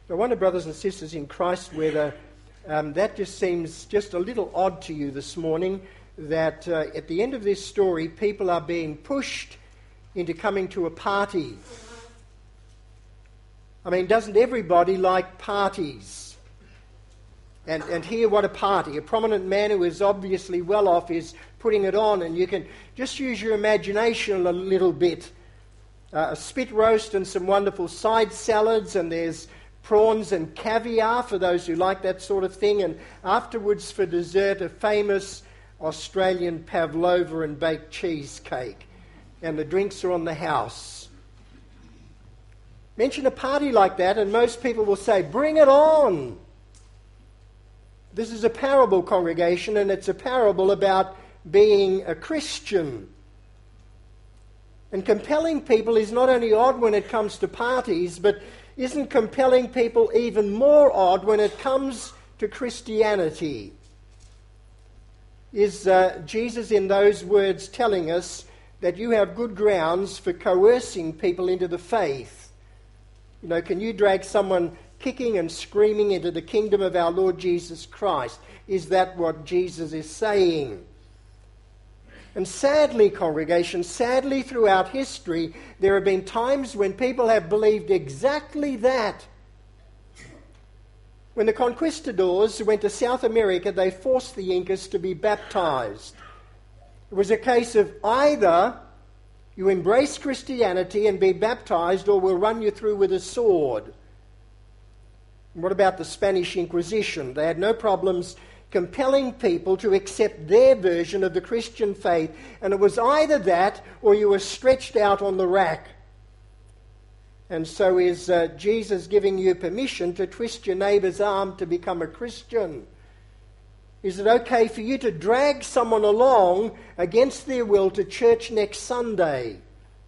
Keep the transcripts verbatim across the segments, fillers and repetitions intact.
I wonder, brothers and sisters in Christ, whether um, that just seems just a little odd to you this morning, that uh, at the end of this story, people are being pushed into coming to a party. I mean, doesn't everybody like parties? And, and here, what a party. A prominent man who is obviously well off is putting it on, and you can just use your imagination a little bit. Uh, a spit roast and some wonderful side salads, and there's prawns and caviar for those who like that sort of thing, and afterwards for dessert a famous Australian pavlova and baked cheesecake, and the drinks are on the house. Mention a party like that and most people will say, bring it on. This is a parable, congregation, and it's a parable about being a Christian. And compelling people is not only odd when it comes to parties, but isn't compelling people even more odd when it comes to Christianity? Is uh, Jesus in those words telling us that you have good grounds for coercing people into the faith? You know, can you drag someone kicking and screaming into the kingdom of our Lord Jesus Christ? Is that what Jesus is saying? And sadly, congregation, sadly throughout history, there have been times when people have believed exactly that. When the conquistadors went to South America, they forced the Incas to be baptized. It was a case of either you embrace Christianity and be baptized, or we'll run you through with a sword. And what about the Spanish Inquisition? They had no problems compelling people to accept their version of the Christian faith, and it was either that or you were stretched out on the rack. And so is uh, Jesus giving you permission to twist your neighbour's arm to become a Christian? Is it okay for you to drag someone along against their will to church next Sunday?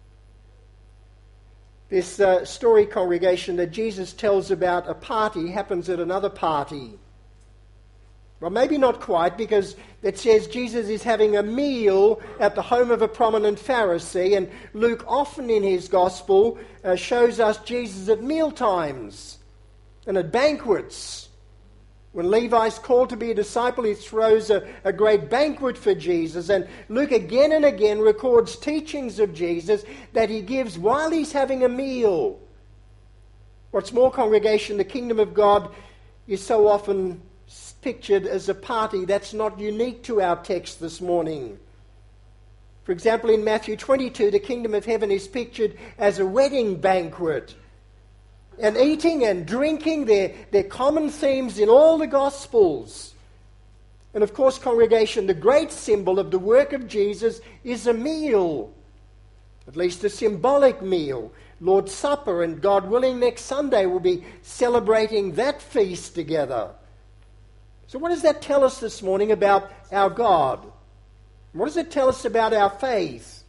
This uh, story, congregation, that Jesus tells about a party happens at another party. Well, maybe not quite, because it says Jesus is having a meal at the home of a prominent Pharisee, and Luke often in his gospel uh, shows us Jesus at meal times and at banquets. When Levi's called to be a disciple, he throws a, a great banquet for Jesus, and Luke again and again records teachings of Jesus that he gives while he's having a meal. What's more, congregation, the kingdom of God is so often pictured as a party that's not unique to our text this morning. For example, in Matthew twenty-two, the kingdom of heaven is pictured as a wedding banquet. And eating and drinking, they're, they're common themes in all the Gospels. And of course, congregation, the great symbol of the work of Jesus is a meal, at least a symbolic meal. Lord's Supper, and God willing, next Sunday we'll be celebrating that feast together. So what does that tell us this morning about our God? What does it tell us about our faith?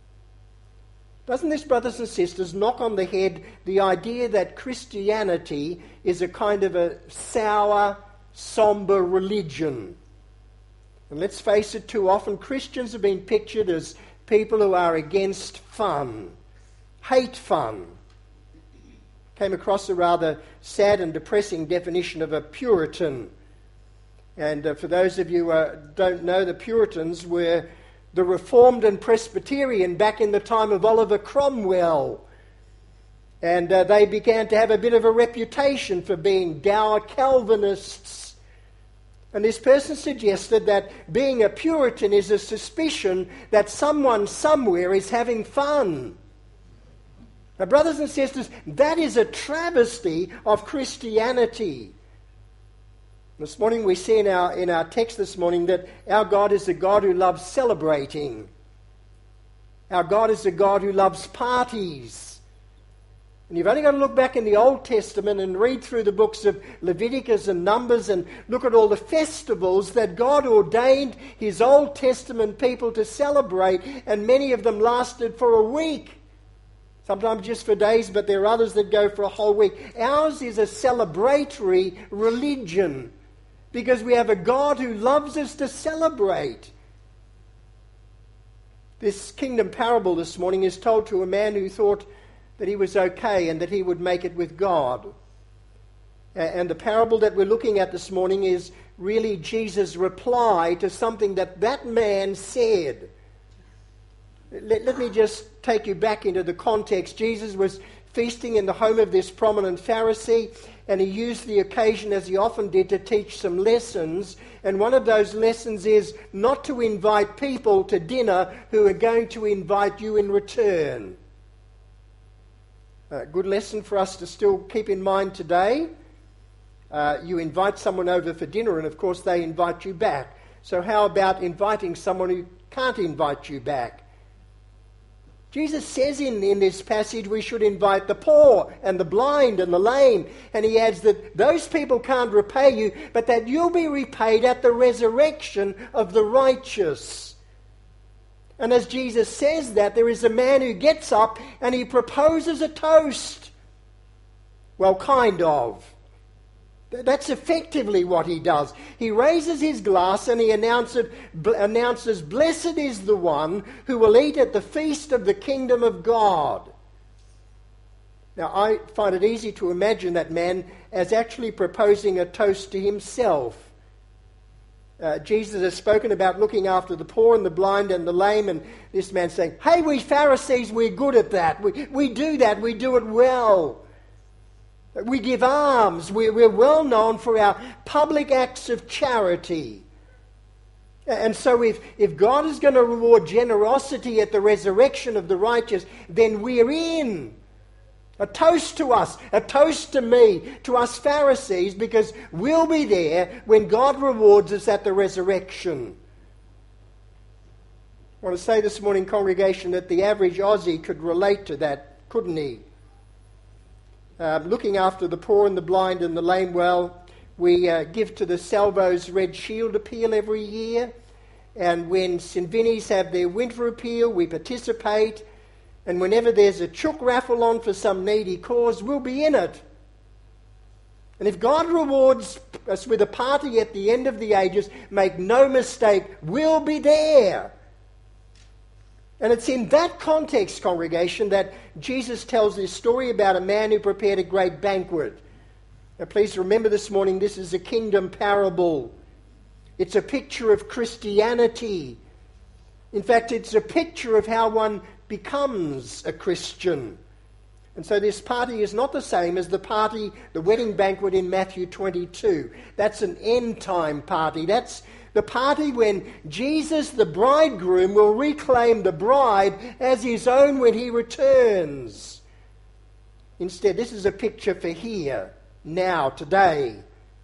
Doesn't this, brothers and sisters, knock on the head the idea that Christianity is a kind of a sour, somber religion? And let's face it, too often Christians have been pictured as people who are against fun, hate fun. Came across a rather sad and depressing definition of a Puritan. And uh, for those of you who uh, don't know, the Puritans were the Reformed and Presbyterian back in the time of Oliver Cromwell. And uh, they began to have a bit of a reputation for being dour Calvinists. And this person suggested that being a Puritan is a suspicion that someone somewhere is having fun. Now, brothers and sisters, that is a travesty of Christianity. This morning we see in our, in our text this morning that our God is a God who loves celebrating. Our God is a God who loves parties. And you've only got to look back in the Old Testament and read through the books of Leviticus and Numbers and look at all the festivals that God ordained his Old Testament people to celebrate, and many of them lasted for a week. Sometimes just for days, but there are others that go for a whole week. Ours is a celebratory religion, because we have a God who loves us to celebrate. This kingdom parable this morning is told to a man who thought that he was okay and that he would make it with God. And the parable that we're looking at this morning is really Jesus' reply to something that that man said. Let, let me just take you back into the context. Jesus was feasting in the home of this prominent Pharisee, and he used the occasion, as he often did, to teach some lessons. And one of those lessons is not to invite people to dinner who are going to invite you in return. A good lesson for us to still keep in mind today. Uh, you invite someone over for dinner, and of course they invite you back. So how about inviting someone who can't invite you back? Jesus says in, in this passage we should invite the poor and the blind and the lame. And he adds that those people can't repay you, but that you'll be repaid at the resurrection of the righteous. And as Jesus says that, there is a man who gets up and he proposes a toast. Well, kind of. That's effectively what he does. He raises his glass and he announces, announces, "Blessed is the one who will eat at the feast of the kingdom of God." Now, I find it easy to imagine that man as actually proposing a toast to himself. Uh, Jesus has spoken about looking after the poor and the blind and the lame, and this man saying, "Hey, we Pharisees, we're good at that. We, we do that. We do it well. We give alms. We're, we're well known for our public acts of charity." And so if, if God is going to reward generosity at the resurrection of the righteous, then we're in. A toast to us, a toast to me, to us Pharisees, because we'll be there when God rewards us at the resurrection. I want to say this morning, congregation, that the average Aussie could relate to that, couldn't he? Uh, looking after the poor and the blind and the lame, well, we uh, give to the Salvo's Red Shield appeal every year. And when Saint Vinny's have their winter appeal, we participate. And whenever there's a chook raffle on for some needy cause, we'll be in it. And if God rewards us with a party at the end of the ages, make no mistake, we'll be there. And it's in that context, congregation, that Jesus tells this story about a man who prepared a great banquet. Now, please remember this morning, this is a kingdom parable. It's a picture of Christianity. In fact, it's a picture of how one becomes a Christian. And so this party is not the same as the party, the wedding banquet in Matthew twenty-two. That's an end-time party. That's the party when Jesus, the bridegroom, will reclaim the bride as his own when he returns. Instead, this is a picture for here, now, today.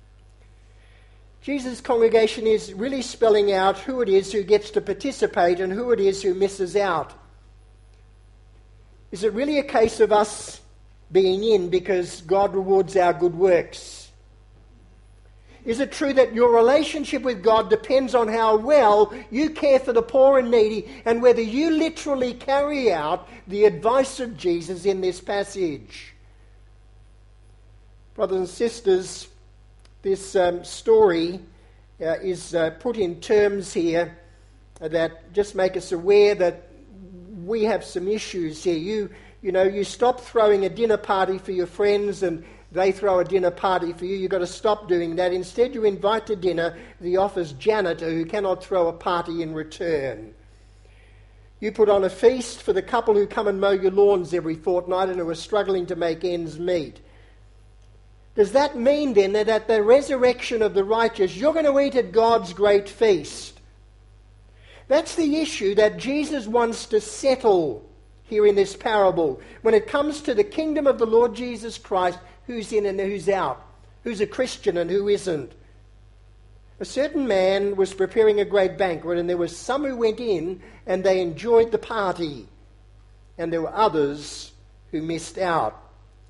Jesus' congregation is really spelling out who it is who gets to participate and who it is who misses out. Is it really a case of us being in because God rewards our good works? Is it true that your relationship with God depends on how well you care for the poor and needy and whether you literally carry out the advice of Jesus in this passage? Brothers and sisters, this um, story uh, is uh, put in terms here that just make us aware that we have some issues here. You, you know, you stop throwing a dinner party for your friends and they throw a dinner party for you. You've got to stop doing that. Instead, you invite to dinner the office janitor who cannot throw a party in return. You put on a feast for the couple who come and mow your lawns every fortnight and who are struggling to make ends meet. Does that mean then that at the resurrection of the righteous, you're going to eat at God's great feast? That's the issue that Jesus wants to settle here in this parable. When it comes to the kingdom of the Lord Jesus Christ, who's in and who's out, who's a Christian and who isn't. A certain man was preparing a great banquet, and there were some who went in and they enjoyed the party, and there were others who missed out.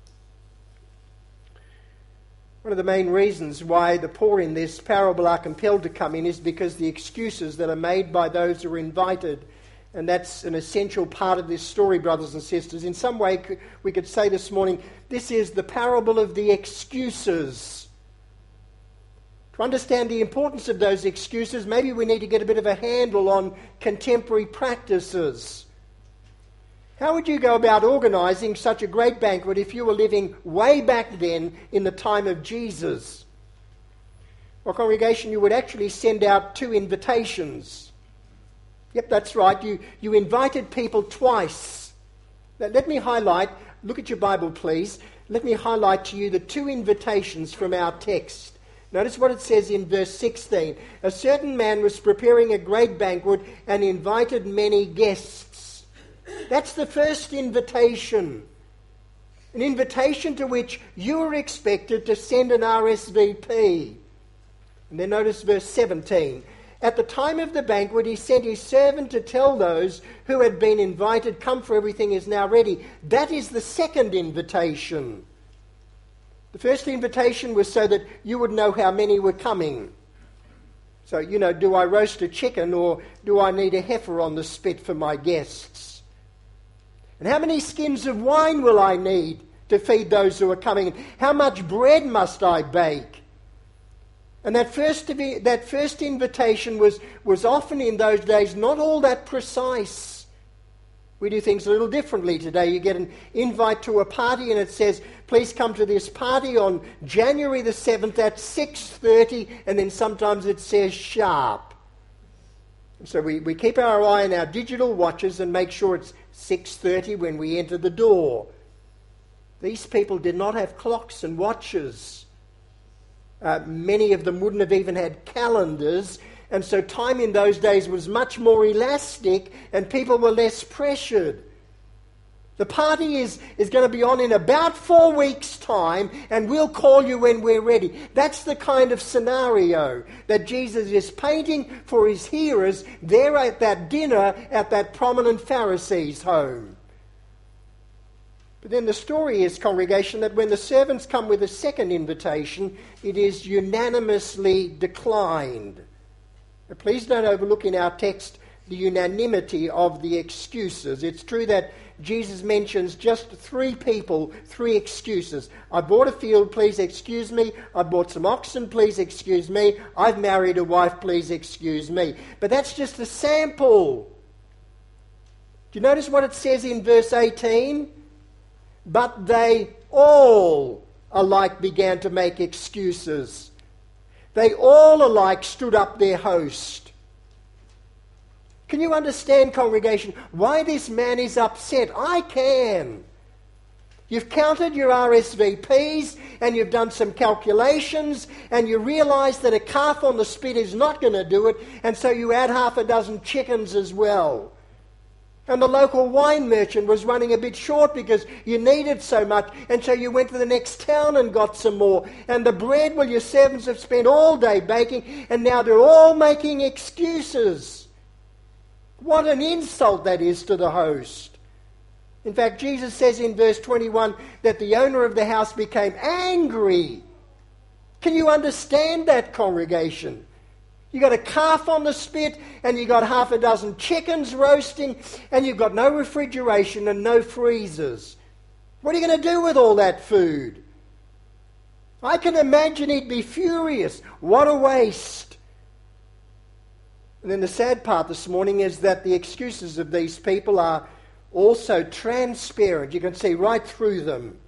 One of the main reasons why the poor in this parable are compelled to come in is because the excuses that are made by those who are invited. And that's an essential part of this story, brothers and sisters. In some way, we could say this morning, this is the parable of the excuses. To understand the importance of those excuses, maybe we need to get a bit of a handle on contemporary practices. How would you go about organising such a great banquet if you were living way back then in the time of Jesus? Well, congregation, you would actually send out two invitations. Yep, that's right. You, you invited people twice. Now, let me highlight, look at your Bible, please. Let me highlight to you the two invitations from our text. Notice what it says in verse sixteen. A certain man was preparing a great banquet and invited many guests. That's the first invitation. An invitation to which you are expected to send an R S V P. And then notice verse seventeen. At the time of the banquet, he sent his servant to tell those who had been invited, come, for everything is now ready. That is the second invitation. The first invitation was so that you would know how many were coming. So, you know, do I roast a chicken or do I need a heifer on the spit for my guests? And how many skins of wine will I need to feed those who are coming? How much bread must I bake? And that first, that first invitation was, was often in those days not all that precise. We do things a little differently today. You get an invite to a party and it says, please come to this party on January the seventh at six thirty, and then sometimes it says sharp. So we, we keep our eye on our digital watches and make sure it's six thirty when we enter the door. These people did not have clocks and watches. Uh, many of them wouldn't have even had calendars, and so time in those days was much more elastic and people were less pressured. The party is, is going to be on in about four weeks' time, and we'll call you when we're ready. That's the kind of scenario that Jesus is painting for his hearers there at that dinner at that prominent Pharisee's home. But then the story is, congregation, that when the servants come with a second invitation, it is unanimously declined. Now, please don't overlook in our text the unanimity of the excuses. It's true that Jesus mentions just three people, three excuses. I bought a field, please excuse me. I bought some oxen, please excuse me. I've married a wife, please excuse me. But that's just a sample. Do you notice what it says in verse eighteen? But they all alike began to make excuses. They all alike stood up their host. Can you understand, congregation, why this man is upset? I can. You've counted your R S V Ps and you've done some calculations and you realise that a calf on the spit is not going to do it, and so you add half a dozen chickens as well. And the local wine merchant was running a bit short because you needed so much, and so you went to the next town and got some more. And the bread, well, your servants have spent all day baking, and now they're all making excuses. What an insult that is to the host. In fact, Jesus says in verse twenty-one that the owner of the house became angry. Can you understand that, congregation? You got a calf on the spit, and you got half a dozen chickens roasting, and you've got no refrigeration and no freezers. What are you going to do with all that food? I can imagine he'd be furious. What a waste. And then the sad part this morning is that the excuses of these people are also transparent. You can see right through them.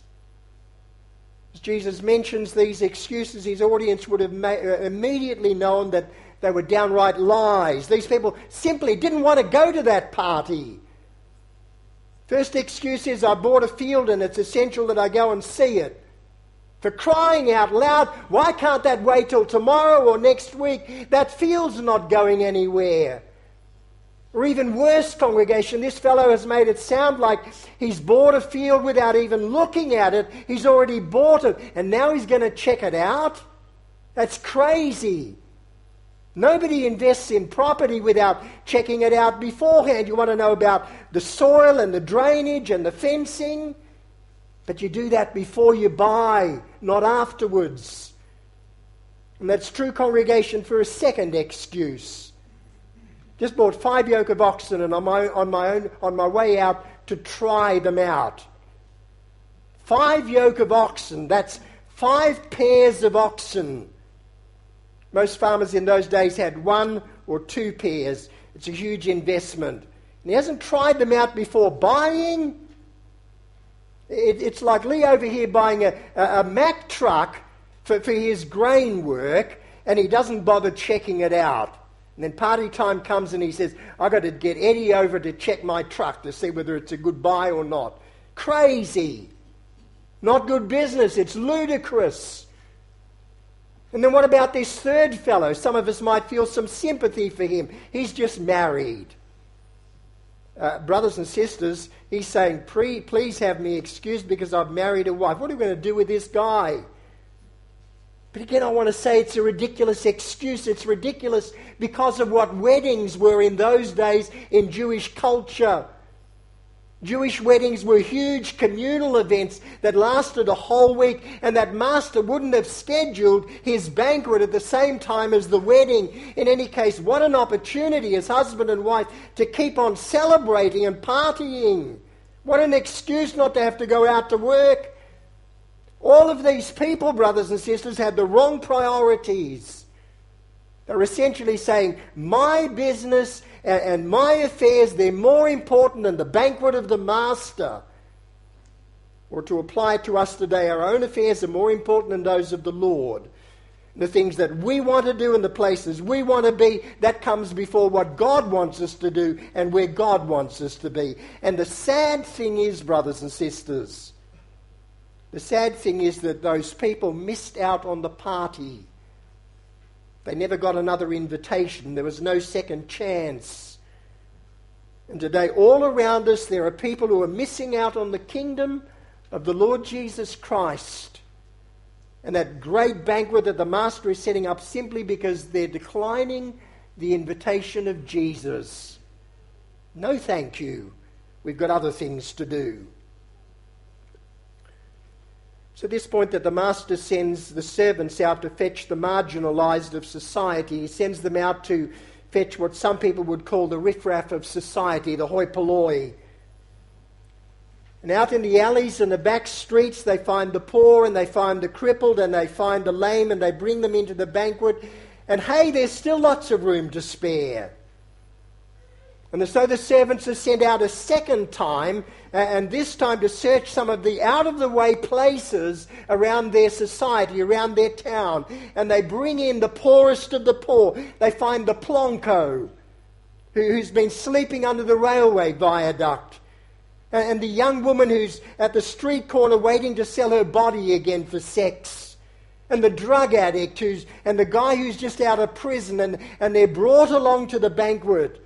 As Jesus mentions these excuses, his audience would have ma- immediately known that they were downright lies. These people simply didn't want to go to that party. First excuse is, I bought a field and it's essential that I go and see it. For crying out loud, why can't that wait till tomorrow or next week? That field's not going anywhere. Or even worse, congregation, this fellow has made it sound like he's bought a field without even looking at it. He's already bought it, and now he's going to check it out? That's crazy. Nobody invests in property without checking it out beforehand. You want to know about the soil and the drainage and the fencing, but you do that before you buy, not afterwards. And that's true, congregation, for a second excuse. Just bought five yoke of oxen, and on my, on my own, on my way out to try them out. Five yoke of oxen, that's five pairs of oxen. Most farmers in those days had one or two pairs. It's a huge investment. And he hasn't tried them out before buying. It, it's like Lee over here buying a, a, a Mack truck for, for his grain work, and he doesn't bother checking it out. And then party time comes and he says, I've got to get Eddie over to check my truck to see whether it's a good buy or not. Crazy. Not good business. It's ludicrous. And then what about this third fellow? Some of us might feel some sympathy for him. He's just married. Uh, brothers and sisters, he's saying, please have me excused because I've married a wife. What are we going to do with this guy? But again, I want to say it's a ridiculous excuse. It's ridiculous because of what weddings were in those days in Jewish culture. Jewish weddings were huge communal events that lasted a whole week, and that master wouldn't have scheduled his banquet at the same time as the wedding. In any case, what an opportunity as husband and wife to keep on celebrating and partying. What an excuse not to have to go out to work. All of these people, brothers and sisters, had the wrong priorities. They're essentially saying, my business and, and my affairs, they're more important than the banquet of the master. Or to apply it to us today, our own affairs are more important than those of the Lord. The things that we want to do and the places we want to be, that comes before what God wants us to do and where God wants us to be. And the sad thing is, brothers and sisters, the sad thing is that those people missed out on the party. They never got another invitation. There was no second chance. And today, all around us, there are people who are missing out on the kingdom of the Lord Jesus Christ. And that great banquet that the Master is setting up simply because they're declining the invitation of Jesus. No thank you. We've got other things to do. So at this point that the master sends the servants out to fetch the marginalised of society. He sends them out to fetch what some people would call the riffraff of society, the hoi polloi. And out in the alleys and the back streets they find the poor and they find the crippled and they find the lame and they bring them into the banquet. And hey, there's still lots of room to spare. And so the servants are sent out a second time, and this time to search some of the out-of-the-way places around their society, around their town. And they bring in the poorest of the poor. They find the plonko, who's been sleeping under the railway viaduct. And the young woman who's at the street corner waiting to sell her body again for sex. And the drug addict who's, and the guy who's just out of prison, and, and they're brought along to the banquet.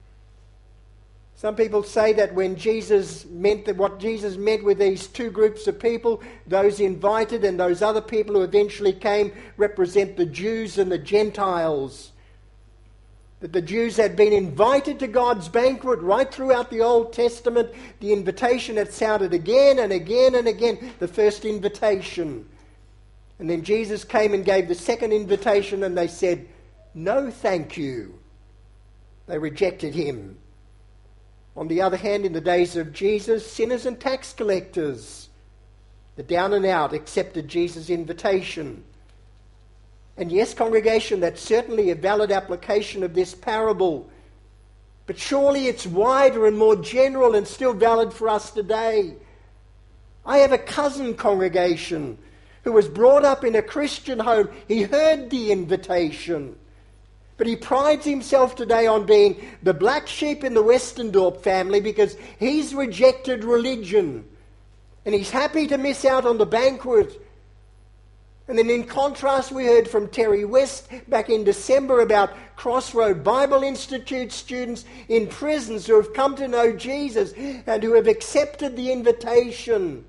Some people say that when Jesus meant that what Jesus meant with these two groups of people, those invited and those other people who eventually came, represent the Jews and the Gentiles. That the Jews had been invited to God's banquet right throughout the Old Testament. The invitation had sounded again and again and again, the first invitation. And then Jesus came and gave the second invitation and they said, no thank you. They rejected him. On the other hand, in the days of Jesus, sinners and tax collectors, the down and out, accepted Jesus' invitation. And yes, congregation, that's certainly a valid application of this parable. But surely it's wider and more general and still valid for us today. I have a cousin, congregation, who was brought up in a Christian home. He heard the invitation. But he prides himself today on being the black sheep in the Westendorp family because he's rejected religion. And he's happy to miss out on the banquet. And then in contrast, we heard from Terry West back in December about Crossroad Bible Institute students in prisons who have come to know Jesus and who have accepted the invitation.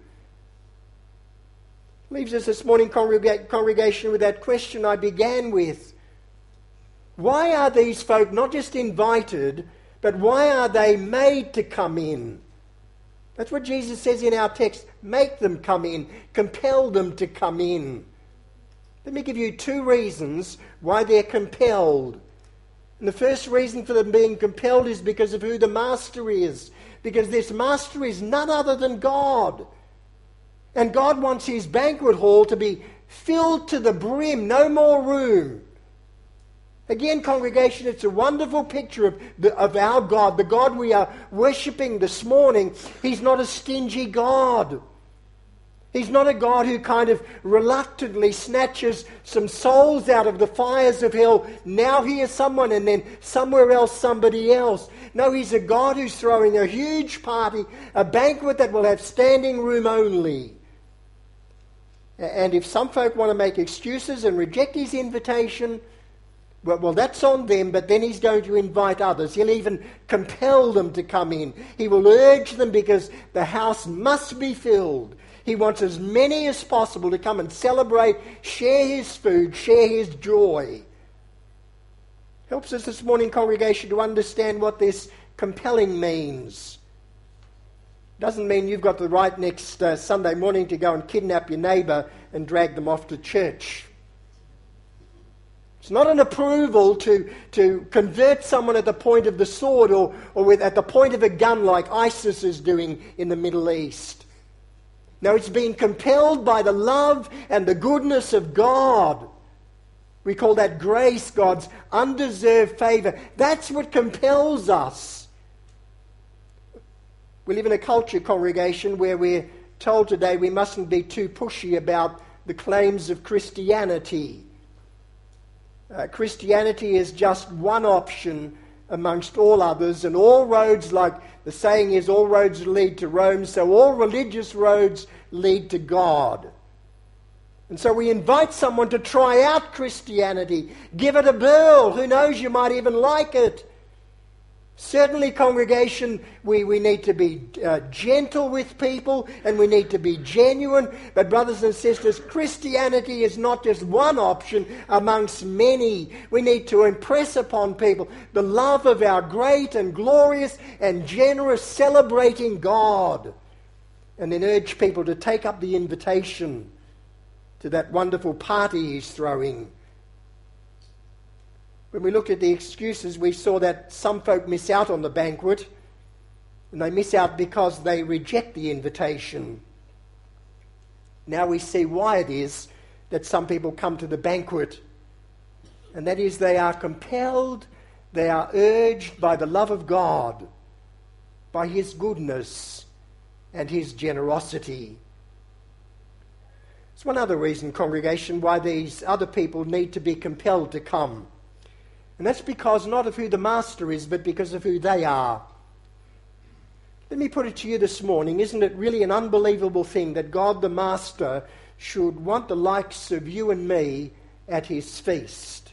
Leaves us this morning, congreg- congregation, with that question I began with. Why are these folk not just invited, but why are they made to come in? That's what Jesus says in our text. Make them come in. Compel them to come in. Let me give you two reasons why they're compelled. And the first reason for them being compelled is because of who the master is. Because this master is none other than God. And God wants his banquet hall to be filled to the brim, no more room. Again, congregation, it's a wonderful picture of, the, of our God, the God we are worshipping this morning. He's not a stingy God. He's not a God who kind of reluctantly snatches some souls out of the fires of hell. Now here's someone, and then somewhere else somebody else. No, he's a God who's throwing a huge party, a banquet that will have standing room only. And if some folk want to make excuses and reject his invitation, well, well, that's on them, but then he's going to invite others. He'll even compel them to come in. He will urge them because the house must be filled. He wants as many as possible to come and celebrate, share his food, share his joy. Helps us this morning, congregation, to understand what this compelling means. Doesn't mean you've got the right next uh, Sunday morning to go and kidnap your neighbour and drag them off to church. It's not an approval to, to convert someone at the point of the sword or, or with, at the point of a gun like ISIS is doing in the Middle East. No, it's being compelled by the love and the goodness of God. We call that grace, God's undeserved favour. That's what compels us. We live in a culture, congregation, where we're told today we mustn't be too pushy about the claims of Christianity. Uh, Christianity is just one option amongst all others, and all roads, like the saying is, all roads lead to Rome, so all religious roads lead to God. And so we invite someone to try out Christianity. Give it a whirl. Who knows, you might even like it. Certainly, congregation, we, we need to be uh, gentle with people and we need to be genuine. But brothers and sisters, Christianity is not just one option amongst many. We need to impress upon people the love of our great and glorious and generous celebrating God. And then urge people to take up the invitation to that wonderful party he's throwing. When we looked at the excuses, we saw that some folk miss out on the banquet, and they miss out because they reject the invitation. Now we see why it is that some people come to the banquet, and that is they are compelled, they are urged by the love of God, by his goodness and his generosity. It's one other reason, congregation, why these other people need to be compelled to come. And that's because not of who the master is, but because of who they are. Let me put it to you this morning, isn't it really an unbelievable thing that God the Master should want the likes of you and me at his feast?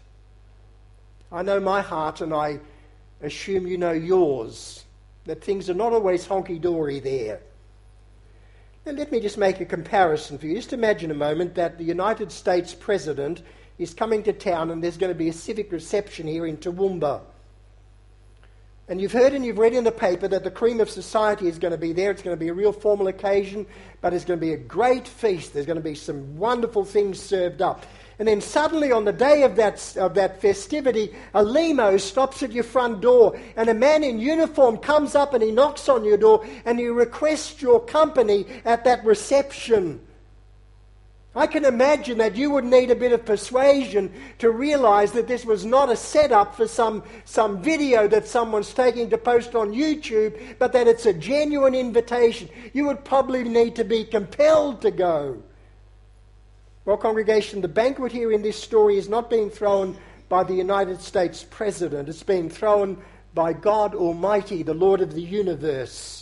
I know my heart, and I assume you know yours, that things are not always honky-dory there. Now let me just make a comparison for you. Just imagine a moment that the United States President is coming to town and there's going to be a civic reception here in Toowoomba. And you've heard and you've read in the paper that the cream of society is going to be there. It's going to be a real formal occasion, but it's going to be a great feast. There's going to be some wonderful things served up. And then suddenly on the day of that, of that festivity, a limo stops at your front door and a man in uniform comes up and he knocks on your door and he requests your company at that reception. I can imagine that you would need a bit of persuasion to realize that this was not a setup for some, some video that someone's taking to post on YouTube, but that it's a genuine invitation. You would probably need to be compelled to go. Well, congregation, the banquet here in this story is not being thrown by the United States President. It's being thrown by God Almighty, the Lord of the universe.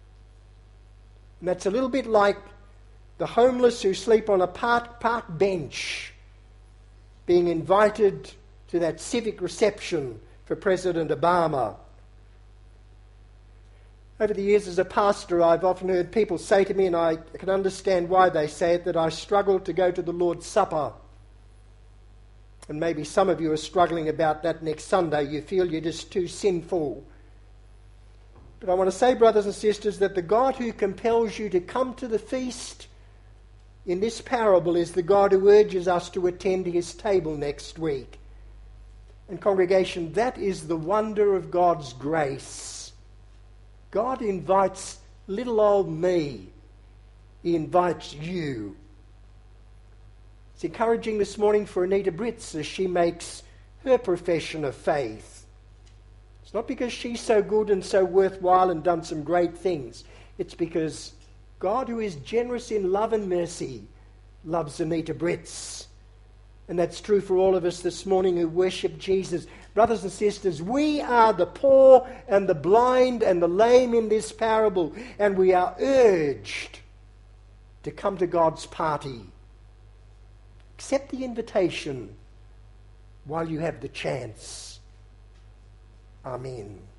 And that's a little bit like the homeless who sleep on a park, park bench being invited to that civic reception for President Obama. Over the years as a pastor, I've often heard people say to me, and I can understand why they say it, that I struggle to go to the Lord's Supper. And maybe some of you are struggling about that next Sunday. You feel you're just too sinful. But I want to say, brothers and sisters, that the God who compels you to come to the feast in this parable is the God who urges us to attend his table next week. And congregation, that is the wonder of God's grace. God invites little old me. He invites you. It's encouraging this morning for Anita Britz as she makes her profession of faith. It's not because she's so good and so worthwhile and done some great things. It's because God, who is generous in love and mercy, loves Anita Britz. And that's true for all of us this morning who worship Jesus. Brothers and sisters, we are the poor and the blind and the lame in this parable, and we are urged to come to God's party. Accept the invitation while you have the chance. Amen.